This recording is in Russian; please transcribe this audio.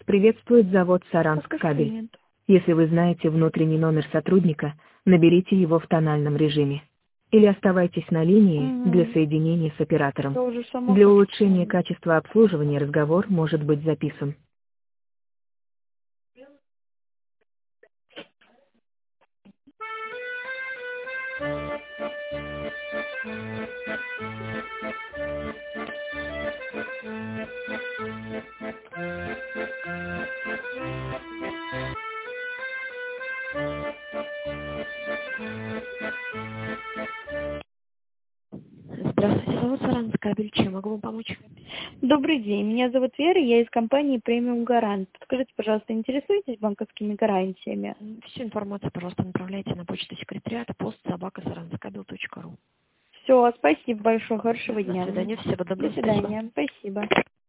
приветствует завод Сарансккабель. Клиент. Если вы знаете внутренний номер сотрудника, наберите его в тональном режиме. Или оставайтесь на линии для соединения с оператором. Я уже сама Для хочу улучшения вспомнить. качества обслуживания разговор может быть записан. Здравствуйте, зовут Сарансккабель. Чем могу вам помочь? Добрый день, меня зовут Вера, я из компании Премиум Гарант. Скажите, пожалуйста, интересуетесь банковскими гарантиями? Всю информацию, пожалуйста, направляйте на почту секретариата post@saranskabel.ru. Все, спасибо большое, хорошего До дня. свидания, всего доброго. До свидания, спасибо.